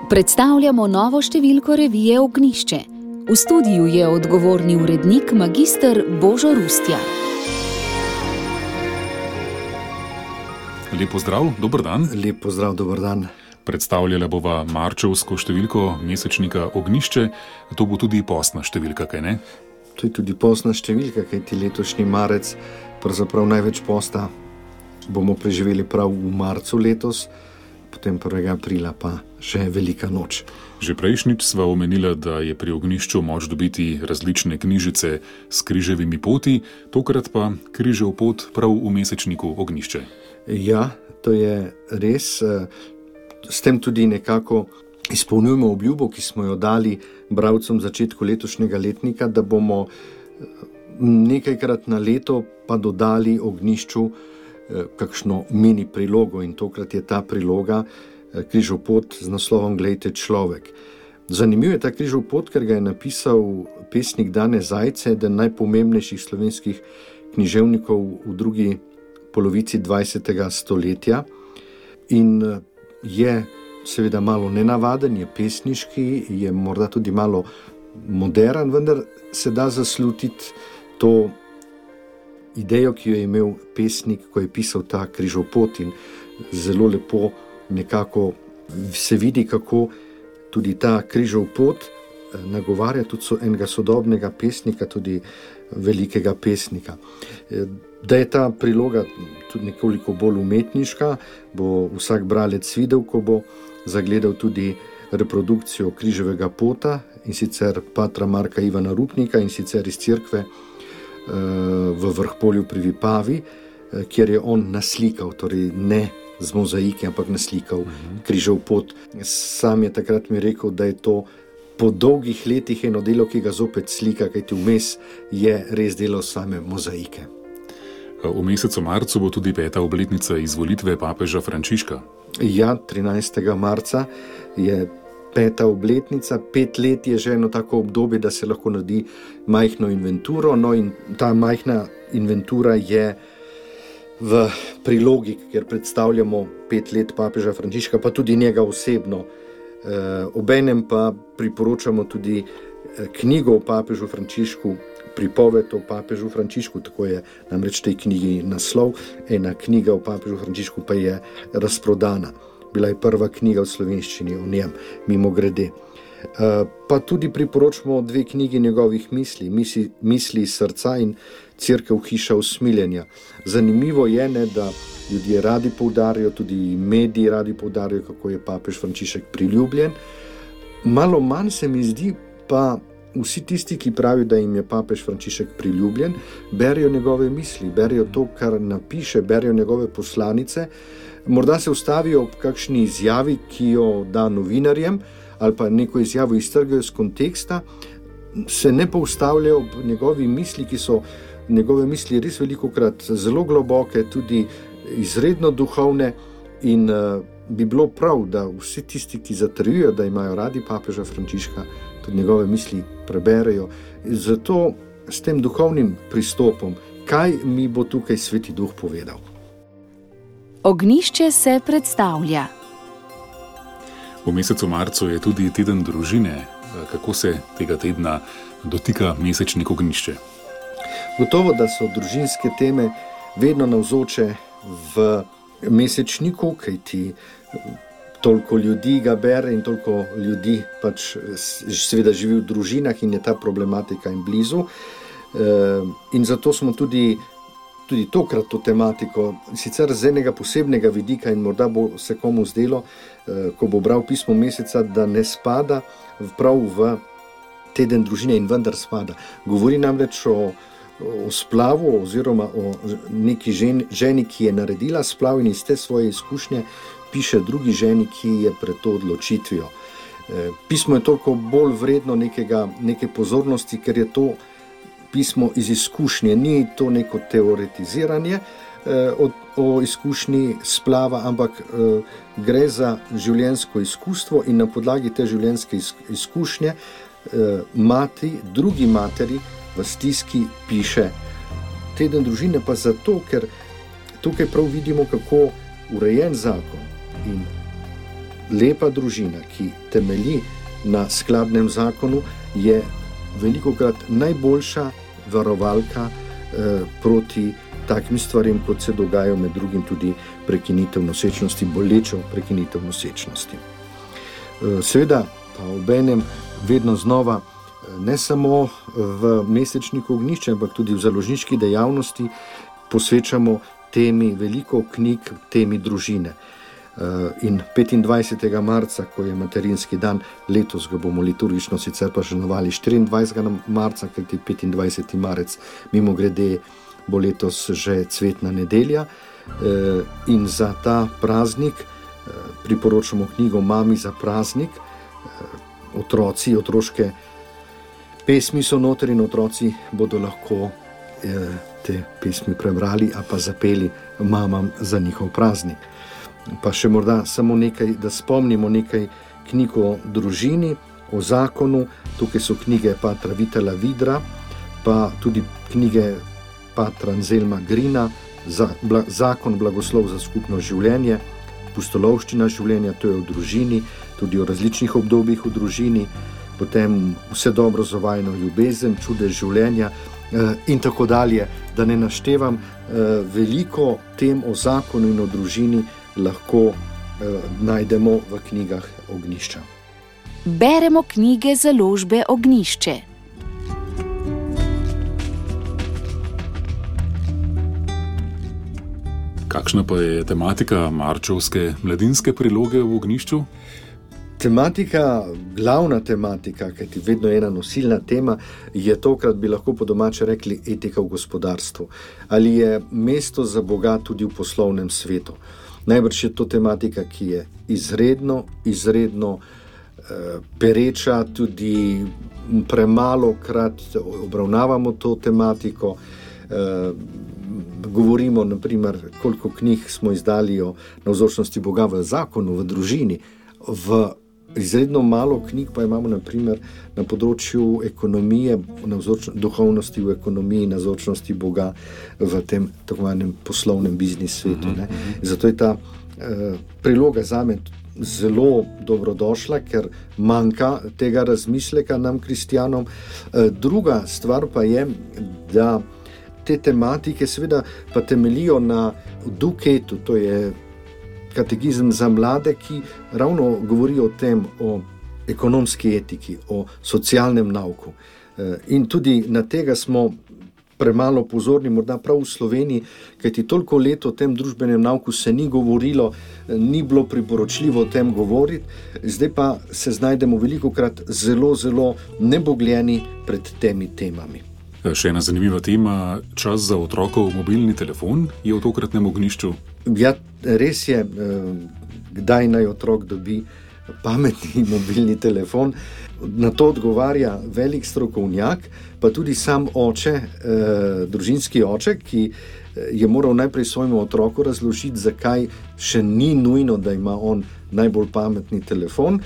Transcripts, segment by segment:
Predstavljamo novo številko revije Ognjišče. V studiu je odgovorni urednik magister Božo Rustja. Lep pozdrav, dober dan. Lep pozdrav, dober dan. Predstavljala bova marčevsko številko mesečnika Ognjišče. To bo tudi postna številka, kaj ne? To je tudi postna številka, kajti letošnji marec, pravzaprav največ posta bomo preživeli prav v marcu letos, potem 1. aprila pa še velika noč. Že prejšnjič sva omenila, da je pri Ognjišču moč dobiti različne knjižice s križevimi poti, tokrat pa križev pot prav v mesečniku Ognjišče. Ja, to je res. S tem tudi nekako izpolnjujemo obljubo, ki smo jo dali bralcem v začetku letošnjega letnika, da bomo nekajkrat na leto pa dodali Ognjišču kakšno mini prilogo, in tokrat je ta priloga križev pot z naslovom Glejte človek. Zanimiv je ta križev pot, ker ga je napisal pesnik Dane Zajce, eden najpomembnejših slovenskih književnikov v drugi polovici 20. stoletja, in je seveda malo nenavaden, je pesniški, je morda tudi malo modern, vendar se da zaslutiti to idejo, ki jo je imel pesnik, ko je pisal ta križev pot, in zelo lepo nekako se vidi, kako tudi ta križev pot nagovarja tudi enega sodobnega pesnika, tudi velikega pesnika. Da je ta priloga tudi nekoliko bolj umetniška, bo vsak bralec videl, ko bo zagledal tudi reprodukcijo križevega pota, in sicer patra Marka Ivana Rupnika, in sicer iz cerkve v Vrhpolju pri Vipavi, kjer je on naslikal, torej ne z mozaiki, ampak naslikal križev pot. Sam je takrat mi rekel, da je to po dolgih letih eno delo, ki ga zopet slika, kajti vmes je res delo same mozaike. V mesecu marcu bo tudi 5. obletnica izvolitve papeža Frančiška. Ja, 13. marca je 5. obletnica, 5 let je že eno tako obdobje, da se lahko naredi majhno inventuro, no in ta majhna inventura je v prilogi, kjer predstavljamo 5 let papeža Frančiška, pa tudi njega osebno. Obenem pa priporočamo tudi knjigo o papežu Frančišku, pripoved o papežu Frančišku, tako je namreč tej knjigi naslov. Ena knjiga o papežu Frančišku pa je razprodana. Bila je prva knjiga v slovenščini o njem, mimogrede. Pa tudi priporočamo 2 knjigi njegovih misli iz srca in Cerkev hiša usmiljenja. Zanimivo je, da ljudje radi poudarjajo, tudi mediji radi poudarjajo, kako je papež Frančišek priljubljen. Malo manj se mi zdi, pa vsi tisti, ki pravijo, da jim je papež Frančišek priljubljen, berijo njegove misli, berijo to, kar napiše, berijo njegove poslanice. Morda se ustavijo ob kakšni izjavi, ki jo da novinarjem, ali pa neko izjavo iztrgajo iz konteksta, se ne pa ustavljajo ob njegovi misli, ki so njegove misli res velikokrat zelo globoke, tudi izredno duhovne, in bi bilo prav, da vsi tisti, ki zatrjujejo, da imajo radi papeža Frančiška, tudi njegove misli preberejo. Zato s tem duhovnim pristopom, kaj mi bo tukaj Sveti Duh povedal? Ognjišče se predstavlja. V mesecu marcu je tudi teden družine. Kako se tega tedna dotika mesečnik Ognjišče? Gotovo, da so družinske teme vedno navzoče v mesečniku, kajti toliko ljudi ga bere in toliko ljudi pač seveda živi v družinah in je ta problematika jim blizu. In zato smo tudi tokrat to tematiko, sicer z enega posebnega vidika, in morda bo se komu zdelo, ko bo bral pismo meseca, da ne spada prav v teden družine, in vendar spada. Govori namreč o splavu oziroma o neki ženi, ki je naredila splav in iz te svoje izkušnje piše drugi ženi, ki je pred to odločitvijo. Pismo je toliko bolj vredno neke pozornosti, ker je to pismo iz izkušnje, ni to neko teoretiziranje o izkušnji splava, ampak gre za življenjsko izkustvo, in na podlagi te življenjske izkušnje drugi materi v stiski piše. Teden družine pa zato, ker tukaj prav vidimo, kako urejen zakon in lepa družina, ki temelji na skladnem zakonu, je velikokrat najboljša varovalka proti takim stvarem, kot se dogajajo med drugim tudi prekinitev nosečnosti, bolečo prekinitev nosečnosti. Seveda pa obenem vedno znova, ne samo v mesečniku Ognjišče, ampak tudi v založniški dejavnosti posvečamo temi, veliko knjig temi družine. In 25. marca, ko je materinski dan, letos ga bomo liturgično sicer pa praznovali 24. marca, kajti 25. marec mimogrede bo letos že cvetna nedelja, in za ta praznik priporočamo knjigo Mami za praznik. Otroci, otroške pesmi so noter in otroci bodo lahko te pesmi prebrali a pa zapeli mamam za njihov praznik. Pa še morda samo nekaj, da spomnimo nekaj knjig o družini, o zakonu. Tukaj so knjige patra Vitala Vidra, pa tudi knjige patra Anselma Grina, Zakon, blagoslov za skupno življenje, Pustolovščina življenja, to je o družini, tudi o različnih obdobjih v družini, potem Vse dobro za vajino ljubezen, Čudež življenja in tako dalje. Da ne naštevam, veliko tem o zakonu in o družini lahko najdemo v knjigah Ognjišča. Beremo knjige založbe Ognjišče. Kakšna pa je tematika marčevske mladinske priloge v Ognjišču? Tematika, glavna tematika, kajti vedno ena nosilna tema, je tokrat, bi lahko po domače rekli, etika v gospodarstvu. Ali je mesto za Boga tudi v poslovnem svetu? Najbrž je to tematika, ki je izredno pereča, tudi premalo krat obravnavamo to tematiko. Govorimo, naprimer, koliko knjig smo izdali o navzočnosti Boga v zakonu, v družini. Izredno malo knjig pa imamo, naprimer, na področju ekonomije, duhovnosti v ekonomiji, navzočnosti Boga v tem tako imenovanem poslovnem biznis svetu. Zato je ta priloga zame zelo dobrodošla, ker manjka tega razmisleka nam, kristjanom. Druga stvar pa je, da te tematike seveda pa temeljijo na Duketu, to je katekizem za mlade, ki ravno govori o tem, o ekonomski etiki, o socialnem nauku. In tudi na tega smo premalo pozorni, morda prav v Sloveniji, kajti toliko let o tem družbenem nauku se ni govorilo, ni bilo priporočljivo o tem govoriti, zdaj pa se znajdemo velikokrat zelo nebogljeni pred temi temami. Še ena zanimiva tema, čas za otrokov mobilni telefon je v tokratnem Ognjišču. Ja, res je, kdaj naj otrok dobi pametni mobilni telefon. Na to odgovarja velik strokovnjak, pa tudi sam oče, družinski oče, ki je moral najprej svojemu otroku razložiti, zakaj še ni nujno, da ima on najbolj pametni telefon,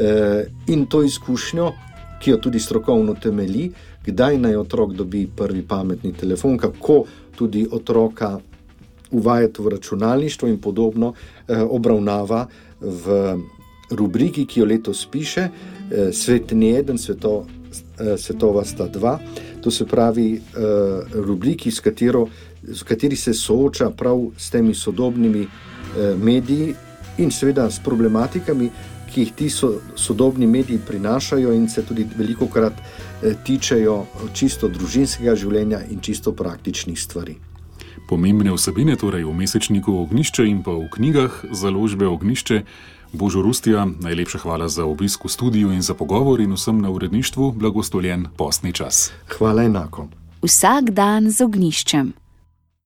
in to izkušnjo, ki jo tudi strokovno temelji, kdaj naj otrok dobi prvi pametni telefon, kako tudi otroka uvajati v računalništvo in podobno, obravnava v rubriki, ki jo letos piše, Svet ni eden, svetova sta dva. To se pravi rubriki, s kateri se sooča prav s temi sodobnimi mediji in seveda s problematikami, ki jih ti sodobni mediji prinašajo in se tudi velikokrat tičejo čisto družinskega življenja in čisto praktičnih stvari. Pomembne vsebine torej v mesečniku Ognjišče in pa v knjigah založbe Ognjišče. Božo Rustja, najlepša hvala za obisk v studiu in za pogovor in vsem na uredništvu blagoslovljen postni čas. Hvala enako. Vsak dan z Ognjiščem.